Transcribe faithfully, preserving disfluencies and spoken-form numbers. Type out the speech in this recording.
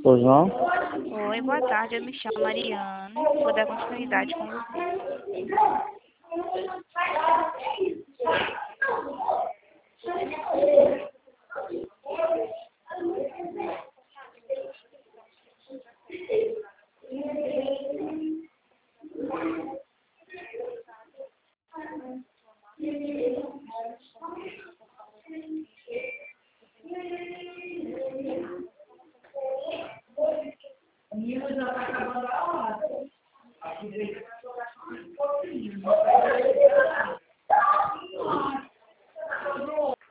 Pois não? Oi, boa tarde. Eu me chamo Mariana. Vou dar continuidade com você.